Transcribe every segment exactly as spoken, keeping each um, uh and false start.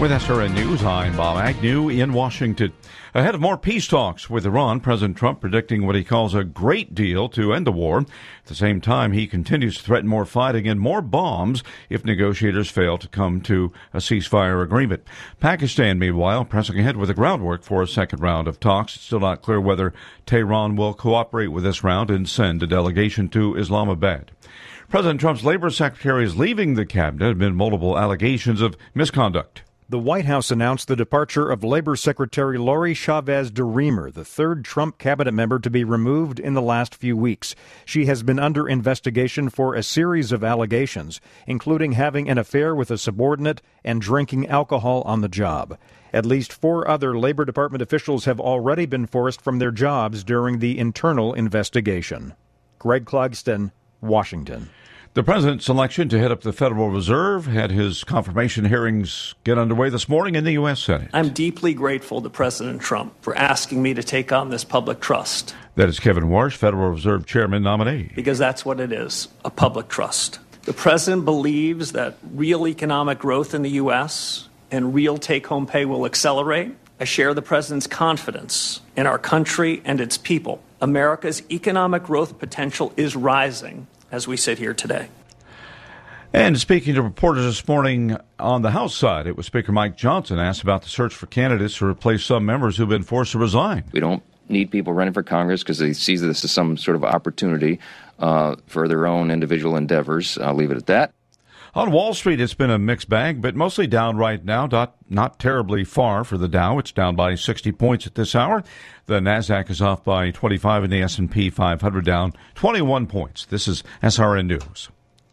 With S R N News, I'm Bob Agnew in Washington. Ahead of more peace talks with Iran, President Trump predicting what he calls a great deal to end the war. At the same time, he continues to threaten more fighting and more bombs if negotiators fail to come to a ceasefire agreement. Pakistan, meanwhile, pressing ahead with the groundwork for a second round of talks. It's still not clear whether Tehran will cooperate with this round and send a delegation to Islamabad. President Trump's labor secretary is leaving the cabinet amid multiple allegations of misconduct. The White House announced the departure of Labor Secretary Lori Chavez DeRemer, the third Trump cabinet member to be removed in the last few weeks. She has been under investigation for a series of allegations, including having an affair with a subordinate and drinking alcohol on the job. At least four other Labor Department officials have already been forced from their jobs during the internal investigation. Greg Clugston, Washington. The president's selection to head up the Federal Reserve had his confirmation hearings get underway this morning in the U S. Senate. I'm deeply grateful to President Trump for asking me to take on this public trust. That is Kevin Warsh, Federal Reserve Chairman nominee. Because that's what it is, a public trust. The president believes that real economic growth in the U S and real take-home pay will accelerate. I share the president's confidence in our country and its people. America's economic growth potential is rising as we sit here today. And speaking to reporters this morning on the House side, it was Speaker Mike Johnson asked about the search for candidates to replace some members who've been forced to resign. We don't need people running for Congress because they see this as some sort of opportunity uh, for their own individual endeavors. I'll leave it at that. On Wall Street, it's been a mixed bag, but mostly down right now. Not, not terribly far for the Dow. It's down by sixty points at this hour. The Nasdaq is off by twenty-five, and the S and P five hundred down twenty-one points. This is S R N News.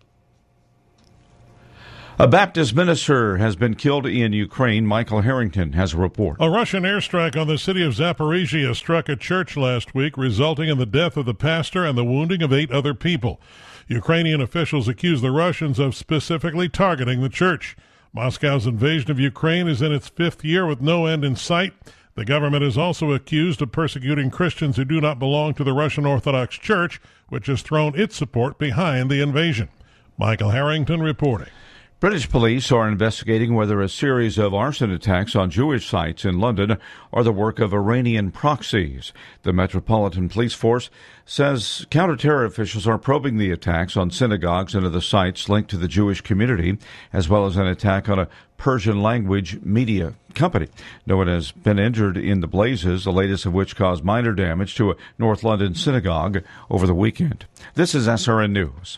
A Baptist minister has been killed in Ukraine. Michael Harrington has a report. A Russian airstrike on the city of Zaporizhia struck a church last week, resulting in the death of the pastor and the wounding of eight other people. Ukrainian officials accuse the Russians of specifically targeting the church. Moscow's invasion of Ukraine is in its fifth year with no end in sight. The government is also accused of persecuting Christians who do not belong to the Russian Orthodox Church, which has thrown its support behind the invasion. Michael Harrington reporting. British police are investigating whether a series of arson attacks on Jewish sites in London are the work of Iranian proxies. The Metropolitan Police Force says counter-terror officials are probing the attacks on synagogues and other sites linked to the Jewish community, as well as an attack on a Persian-language media company. No one has been injured in the blazes, the latest of which caused minor damage to a North London synagogue over the weekend. This is S R N News.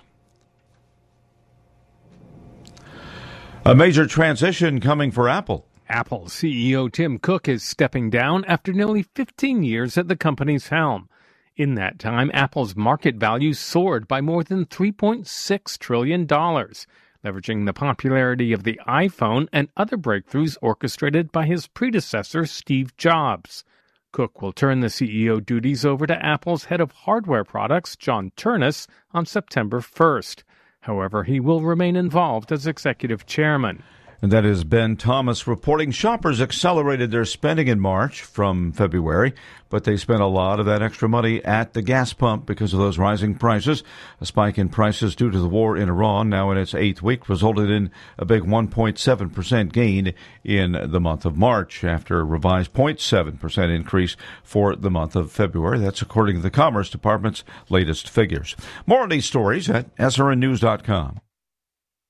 A major transition coming for Apple. Apple C E O Tim Cook is stepping down after nearly fifteen years at the company's helm. In that time, Apple's market value soared by more than three point six trillion dollars, leveraging the popularity of the iPhone and other breakthroughs orchestrated by his predecessor, Steve Jobs. Cook will turn the C E O duties over to Apple's head of hardware products, John Ternus, on September first. However, he will remain involved as executive chairman. And that is Ben Thomas reporting shoppers accelerated their spending in March from February, but they spent a lot of that extra money at the gas pump because of those rising prices. A spike in prices due to the war in Iran, now in its eighth week, resulted in a big one point seven percent gain in the month of March after a revised zero point seven percent increase for the month of February. That's according to the Commerce Department's latest figures. More on these stories at S R N news dot com.